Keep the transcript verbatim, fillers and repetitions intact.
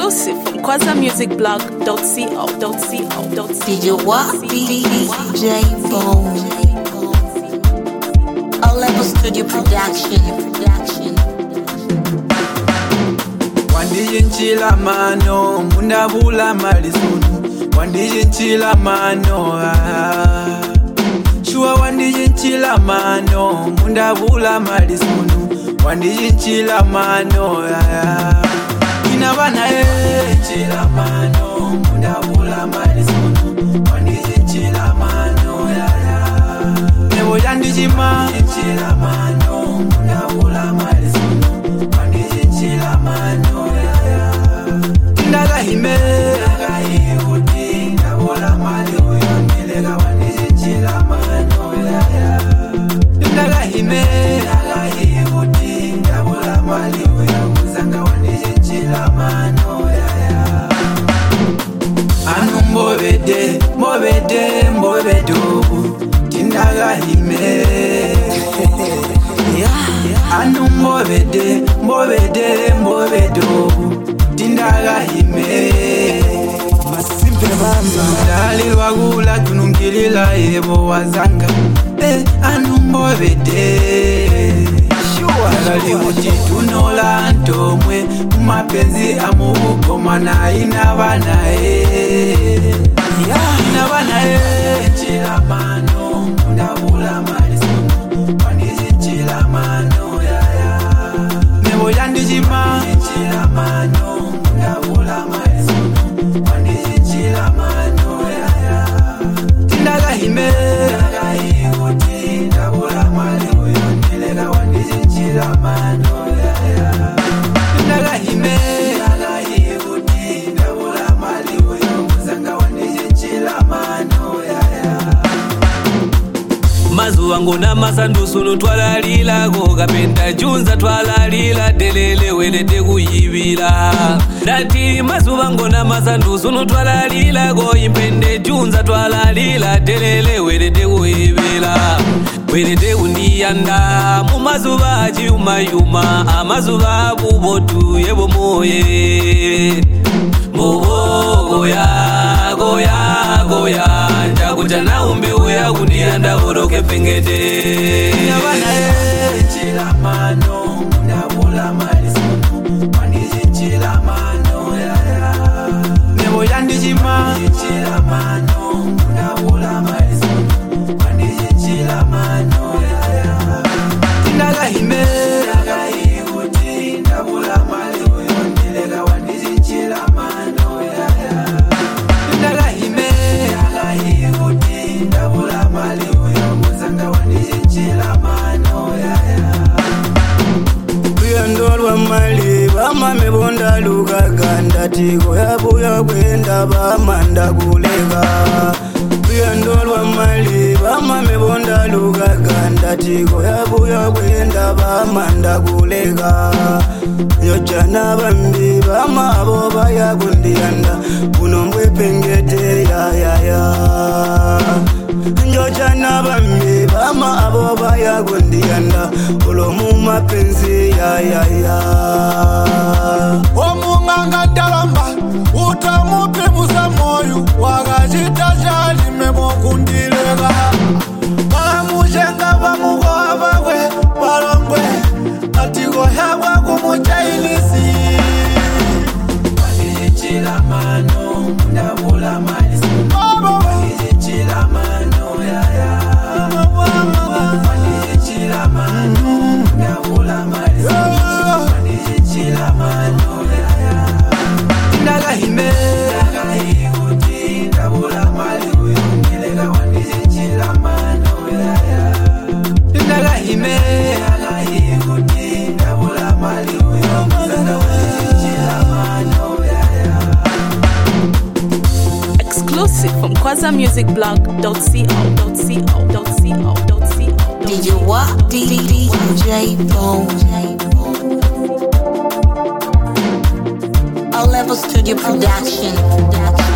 Exclusive from Kwaza Music Blog dot co dot co. D J What? D J Bone. All Level Studio Production. Wandije nchila mano, munda bula malisunu. Wandije nchila mano, ah. Shua wandije nchila mano, munda bula malisunu. Wandije nchila mano, ah. Ina bana eh, nchila mano, munda bula malisunu. Wandije nchila mano, ah. Nebo yandije ma, nchila mano, munda bula malisunu. Wandije nchila mano, Ndaga hime Ndaga hiuti Ndabola mali uyo Nilega wandije nchila mano ya ya Ndaga hime Ndaga hiuti Ndabola mali uyo Muzanga wandije nchila mano ya ya Anu mbobede Mbobede Mbobedobu Tindaga hime Anu mbobede Mbobede Mbobedobu Tindaga hime Masimpe mama Dali wagula tunungilila ebo wazanga Eh anu mbobede Shua Dali uti tunola ntomwe Mapenzi amubuko mana inabana eh Inabana eh Nchila mano Ndabula malisunu Wandije nchila mano ya ya Nebo yandijima Nchila mano Ndabula malisunu Wandije nchila mano ya ya Tindaga hime Tindaga hiuti Ndabula mali uyo Nilega wandije nchila mano ya ya Tindaga hime Tindaga hiuti Ndabula mali uyo Muzanga wandije nchila mano ya ya Mazuwa ngona masandusunu twalalilako kapenda junza twalalila delele welete kuyibila Dati mazuwa ngona masandusunu twalalilako impende junza twalalila delele welete kuyibila Welete uniyanda mu mazuwa achiumayuma amazuwa bubotu yebo moye Mobo goya goya goya Njakuja na umbi uya kuniyanda uroke pengete Inabana eh Nchila mano Ndabula malisunu Wandije nchila mano ya ya Nebo yandijima Nchila mano Ndabula malisunu Wandije nchila mano ya ya Tindaga hime Tindaga hiuti Ndabula mali uyo Nilega wandije nchila mano ya ya Tindaga hime Tindaga hiuti Ndabula mali uyo Muzanga wandije nchila mano ya ya Kuyandolwa mali Bamame bonda lugaga Ndatiko yabuya kwenda Bamanda kulega Kuyandolwa mali Bamame bonda lugaga Ndatiko yabuya kwenda Bamanda kulega Yojana bambi Bama abo baya kundiyanda Unombwe pengete ya ya ya Njojana bambi Bama abo baya kundiyanda Ulomu mapenzi ya ya ya Omunganga dalamba Utamupe musa moyu Wakajita jali memo kundilega Malamujenga bamugo abagwe Balongwe Atiko hewa kumuchailisi Wandije nchila mano Ndabula malisunu Wandije nchila mano ya ya Wandije nchila mano Ndabula malisunu Wandije nchila mano ya ya Tindaga hime Tindaga hiuti Ndabula mali uyo Nilega wandije nchila mano ya ya Tindaga hime Tindaga hiuti Ndabula mali uyo Muzanga wandije nchila mano ya ya Exclusive from Kwaza Music Blog dot co dot co dot co dot co. D J What? D J Bone. All Level Studio Production.